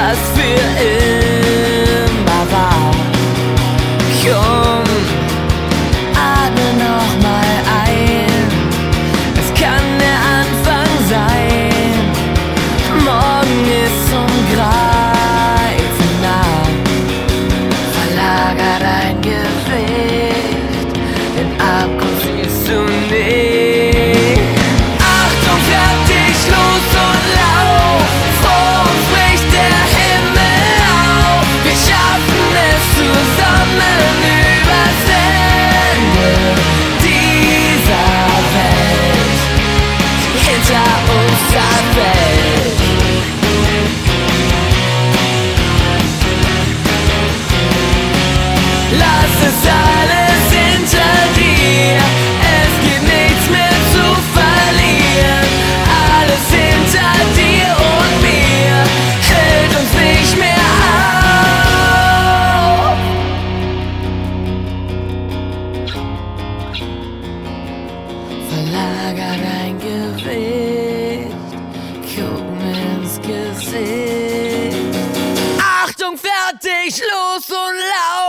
was für immer war. Komm, atme noch mal ein, es kann der Anfang sein. Morgen ist zum Greifen nah. Verlager dein Gewicht, den Abgrund siehst du nicht. Achtung, fertig, los und lauf, vor uns bricht der Himmel auf. Wir schaffen es zusammen übers Ende dieser Welt, die hinter uns zerfällt. Lass es alles hinter dir, es gibt nichts mehr zu verlieren. Alles hinter dir und mir hält uns nicht mehr auf. Verlager dein Gewicht, guck mir ins Gesicht. Achtung, fertig, los und lauf.